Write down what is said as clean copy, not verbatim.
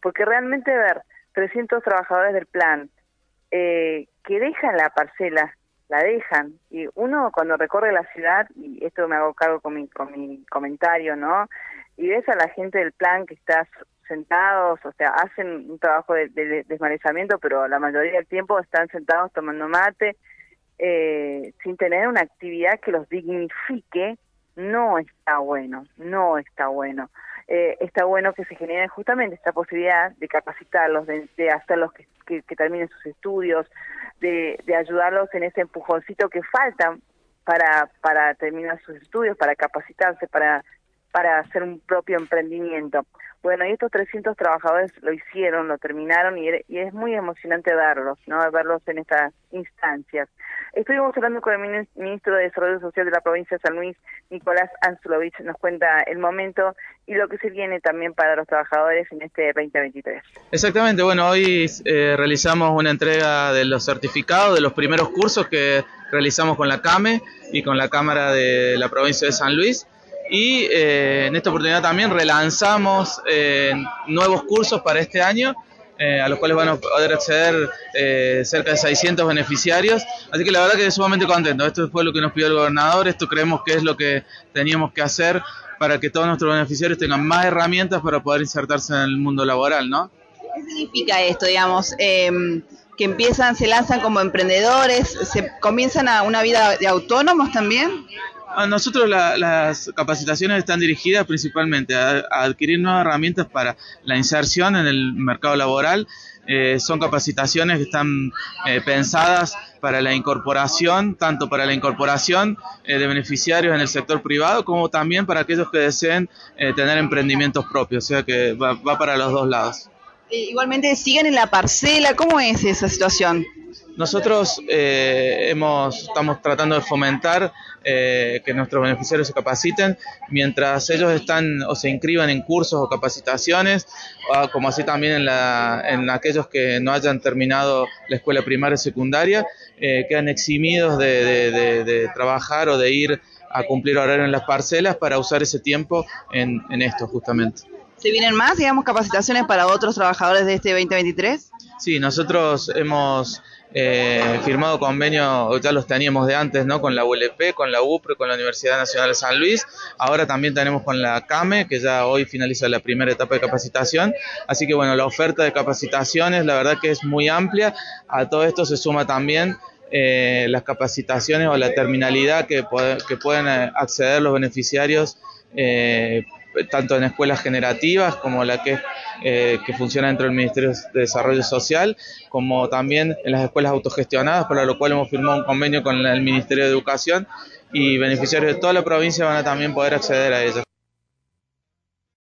porque realmente ver 300 trabajadores del plan que dejan la parcela, la dejan, y uno cuando recorre la ciudad, y esto me hago cargo con mi comentario, ¿no? Y ves a la gente del plan que está sentados, o sea, hacen un trabajo de desmalezamiento, pero la mayoría del tiempo están sentados tomando mate, sin tener una actividad que los dignifique. No está bueno, no está bueno. Está bueno que se genere justamente esta posibilidad de capacitarlos, de hacerlos que terminen sus estudios, de ayudarlos en ese empujoncito que falta para terminar sus estudios, para capacitarse, para hacer un propio emprendimiento. Bueno, y estos 300 trabajadores lo hicieron, lo terminaron, y es muy emocionante verlos, ¿no? Verlos en estas instancias. Estuvimos hablando con el ministro de Desarrollo Social de la provincia de San Luis, Nicolás Anzulovich, nos cuenta el momento y lo que se viene también para los trabajadores en este 2023. Exactamente, bueno, hoy realizamos una entrega de los certificados de los primeros cursos que realizamos con la CAME y con la Cámara de la provincia de San Luis. Y en esta oportunidad también relanzamos nuevos cursos para este año, a los cuales van a poder acceder cerca de 600 beneficiarios. Así que la verdad que sumamente contento. Esto fue lo que nos pidió el gobernador, esto creemos que es lo que teníamos que hacer para que todos nuestros beneficiarios tengan más herramientas para poder insertarse en el mundo laboral, ¿no? ¿Qué significa esto, digamos? Que se lanzan como emprendedores, comienzan a una vida de autónomos también. A nosotros las capacitaciones están dirigidas principalmente a adquirir nuevas herramientas para la inserción en el mercado laboral. Son capacitaciones que están pensadas para la incorporación, tanto para la incorporación de beneficiarios en el sector privado, como también para aquellos que deseen tener emprendimientos propios, o sea que va para los dos lados. Igualmente siguen en la parcela, ¿cómo es esa situación? Nosotros estamos tratando de fomentar que nuestros beneficiarios se capaciten mientras ellos están o se inscriban en cursos o capacitaciones, como así también en aquellos que no hayan terminado la escuela primaria y secundaria, quedan eximidos de trabajar o de ir a cumplir horario en las parcelas para usar ese tiempo en esto justamente. ¿Se vienen más, digamos, capacitaciones para otros trabajadores de este 2023? Sí, nosotros hemos firmado convenio, ya los teníamos de antes, ¿no? Con la ULP, con la UPRE, con la Universidad Nacional de San Luis. Ahora también tenemos con la CAME, que ya hoy finaliza la primera etapa de capacitación. Así que bueno, la oferta de capacitaciones, la verdad que es muy amplia. A todo esto se suma también las capacitaciones o la terminalidad que pueden acceder los beneficiarios, tanto en escuelas generativas como la que funciona dentro del Ministerio de Desarrollo Social, como también en las escuelas autogestionadas, para lo cual hemos firmado un convenio con el Ministerio de Educación, y beneficiarios de toda la provincia van a también poder acceder a ellas.